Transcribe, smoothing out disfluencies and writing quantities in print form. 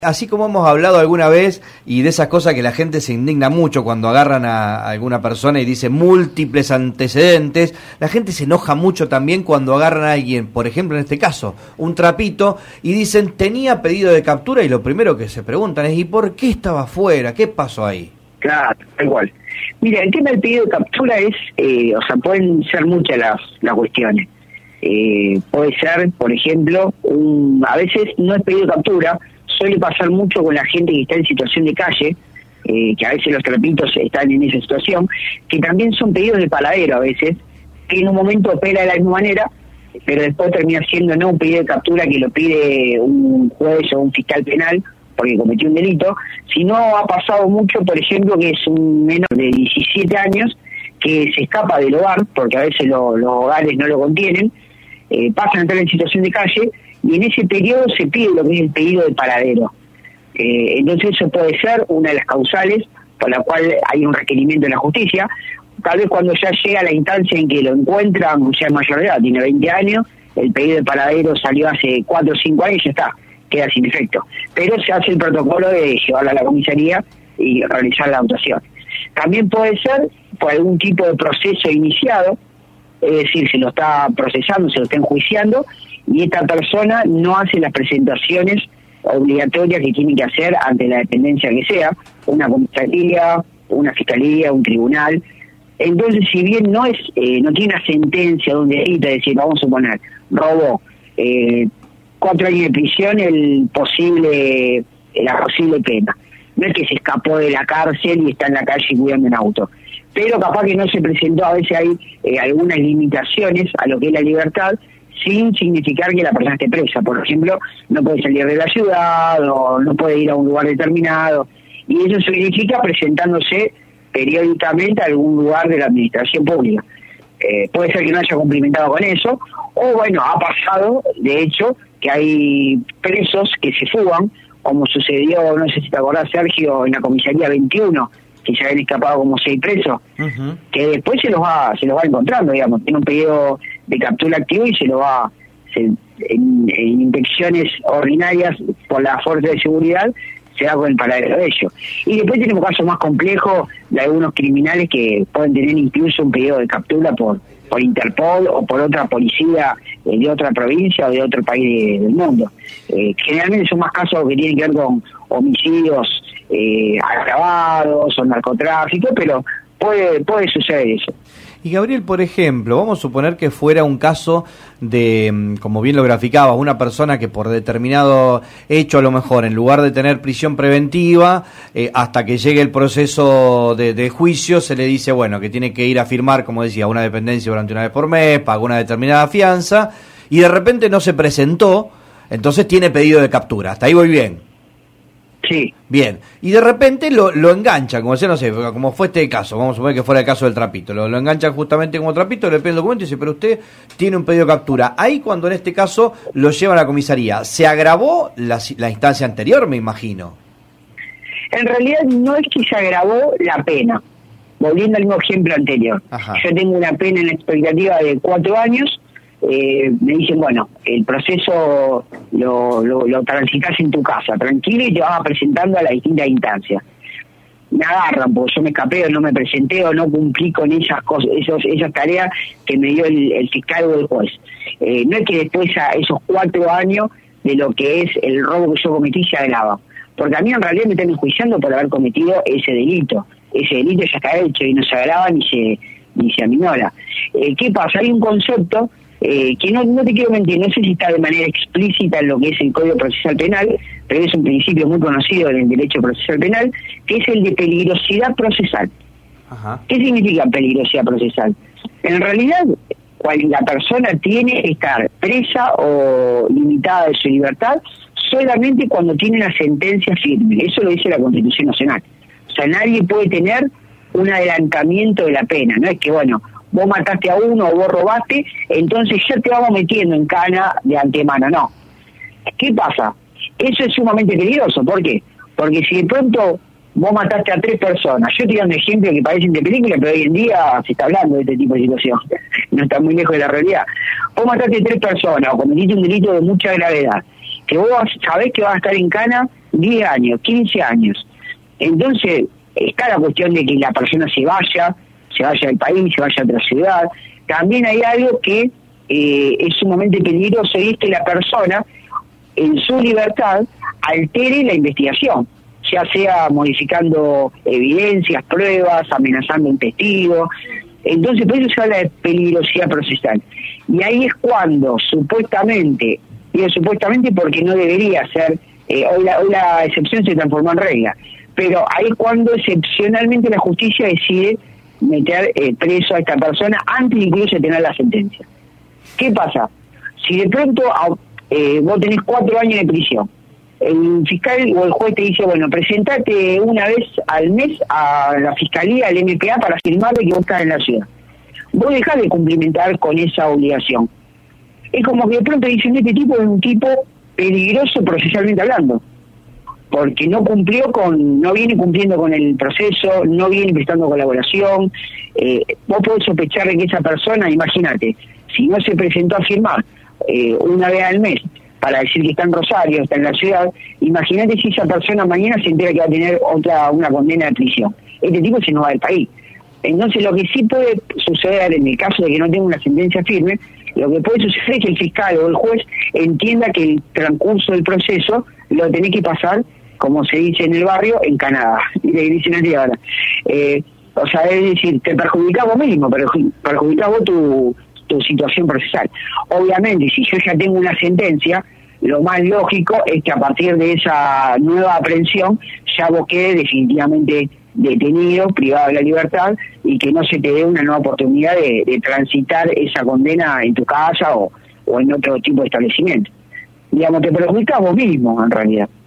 Así como hemos hablado alguna vez y de esas cosas que la gente se indigna mucho cuando agarran a alguna persona y dice múltiples antecedentes, la gente se enoja mucho también cuando agarran a alguien, por ejemplo en este caso, un trapito, y dicen tenía pedido de captura y lo primero que se preguntan es ¿y por qué estaba afuera? ¿Qué pasó ahí? Claro, igual. Mira, el tema del pedido de captura es, pueden ser muchas las cuestiones. Puede ser, por ejemplo, a veces no es pedido de captura. Suele pasar mucho con la gente que está en situación de calle, que a veces los trapitos están en esa situación, que también son pedidos de paradero a veces, que en un momento opera de la misma manera, pero después termina siendo no un pedido de captura que lo pide un juez o un fiscal penal porque cometió un delito, sino ha pasado mucho, por ejemplo, que es un menor de 17 años que se escapa del hogar, porque a veces los hogares no lo contienen, pasan a entrar en situación de calle, y en ese periodo se pide lo que es el pedido de paradero. Entonces eso puede ser una de las causales por la cual hay un requerimiento de la justicia. Tal vez cuando ya llega la instancia en que lo encuentran, ya es mayor de edad, tiene 20 años, el pedido de paradero salió hace 4 o 5 años y ya está, queda sin efecto. Pero se hace el protocolo de llevarlo a la comisaría y realizar la actuación. También puede ser por algún tipo de proceso iniciado, es decir, se lo está procesando, se lo está enjuiciando, y esta persona no hace las presentaciones obligatorias que tiene que hacer ante la dependencia que sea, una comisaría, una fiscalía, un tribunal. Entonces, si bien no tiene una sentencia donde edita, es decir, vamos a suponer, robó 4 años de prisión la posible pena. No es que se escapó de la cárcel y está en la calle cuidando un auto. Pero capaz que no se presentó, a veces hay algunas limitaciones a lo que es la libertad, sin significar que la persona esté presa. Por ejemplo, no puede salir de la ciudad o no puede ir a un lugar determinado. Y eso significa presentándose periódicamente a algún lugar de la administración pública. Puede ser que no haya cumplimentado con eso, o bueno, ha pasado, de hecho, que hay presos que se fugan, como sucedió, no sé si te acordás, Sergio, en la comisaría 21, que se habían escapado como 6 presos, que después se los va encontrando, digamos, tiene un pedido de captura activo y en inspecciones ordinarias por la fuerza de seguridad se da con el paradero de ellos. Y después tenemos casos más complejos de algunos criminales que pueden tener incluso un pedido de captura por Interpol o por otra policía de otra provincia o de otro país del mundo. Generalmente son más casos que tienen que ver con homicidios agravados o narcotráfico, pero puede suceder eso. Y Gabriel, por ejemplo, vamos a suponer que fuera un caso de, como bien lo graficabas, una persona que por determinado hecho, a lo mejor, en lugar de tener prisión preventiva, hasta que llegue el proceso de juicio, se le dice, bueno, que tiene que ir a firmar, como decía, una dependencia durante una vez por mes, pagó una determinada fianza, y de repente no se presentó, entonces tiene pedido de captura. Hasta ahí voy bien. Sí. Bien, y de repente lo enganchan, como decía, no sé, como fue este caso, vamos a suponer que fuera el caso del trapito, lo enganchan justamente como trapito, le piden el documento y dice, pero usted tiene un pedido de captura. Ahí cuando en este caso lo llevan a la comisaría, ¿se agravó la instancia anterior, me imagino? En realidad no es que se agravó la pena, volviendo al mismo ejemplo anterior. Ajá. Yo tengo una pena en expectativa de 4 años, me dicen, bueno, el proceso lo transitas en tu casa, tranquilo, y te vas presentando a las distintas instancias. Me agarran porque yo me escapé o no me presenté o no cumplí con esas cosas, esas tareas que me dio el fiscal o el juez. No es que después a esos 4 años de lo que es el robo que yo cometí se agrava, porque a mí en realidad me están enjuiciando por haber cometido ese delito. Ese delito ya está hecho y no se agrava ni se aminora. ¿Qué pasa? Hay un concepto que no te quiero mentir, no sé si está de manera explícita en lo que es el Código Procesal Penal, pero es un principio muy conocido en el derecho procesal penal, que es el de peligrosidad procesal. Ajá. ¿Qué significa peligrosidad procesal? En realidad, cuando la persona tiene que estar presa o limitada de su libertad solamente cuando tiene una sentencia firme. Eso lo dice la Constitución Nacional. O sea, nadie puede tener un adelantamiento de la pena. No es que, bueno, vos mataste a uno o vos robaste, entonces ya te vamos metiendo en cana de antemano. No. ¿Qué pasa? Eso es sumamente peligroso. ¿Por qué? Porque si de pronto vos mataste a 3 personas, yo te doy un ejemplo que parecen de película, pero hoy en día se está hablando de este tipo de situación. No está muy lejos de la realidad. Vos mataste a 3 personas o cometiste un delito de mucha gravedad, que vos sabés que vas a estar en cana 10 años, 15 años. Entonces, está la cuestión de que la persona se vaya del país, se vaya a otra ciudad. También hay algo que es sumamente peligroso, y es que la persona, en su libertad, altere la investigación, ya sea modificando evidencias, pruebas, amenazando a un testigo. Entonces, por eso se habla de peligrosidad procesal. Y ahí es cuando, supuestamente, digo supuestamente porque no debería ser, hoy la excepción se transformó en regla, pero ahí es cuando excepcionalmente la justicia decide meter preso a esta persona antes incluso de tener la sentencia. ¿Qué pasa? Si de pronto vos tenés 4 años de prisión, el fiscal o el juez te dice, bueno, presentate una vez al mes a la fiscalía, al MPA, para firmar que vos estás en la ciudad. Vos dejás de cumplimentar con esa obligación. Es como que de pronto dicen, este tipo es un tipo peligroso procesalmente hablando, porque no viene cumpliendo con el proceso, no viene prestando colaboración. Vos podés sospechar de que esa persona, imagínate, si no se presentó a firmar una vez al mes para decir que está en Rosario, está en la ciudad, imagínate si esa persona mañana se entera que va a tener una condena de prisión. Este tipo se nos va del país. Entonces, lo que sí puede suceder en el caso de que no tenga una sentencia firme, lo que puede suceder es que el fiscal o el juez entienda que el transcurso del proceso lo tenés que pasar, como se dice en el barrio, en Canadá, y le dicen así ahora. O sea, es decir, te perjudicás vos mismo, pero perjudicás vos tu situación procesal. Obviamente, si yo ya tengo una sentencia, lo más lógico es que a partir de esa nueva aprehensión ya vos quedes definitivamente detenido, privado de la libertad, y que no se te dé una nueva oportunidad de transitar esa condena en tu casa o en otro tipo de establecimiento. Digamos, te perjudicás vos mismo, en realidad.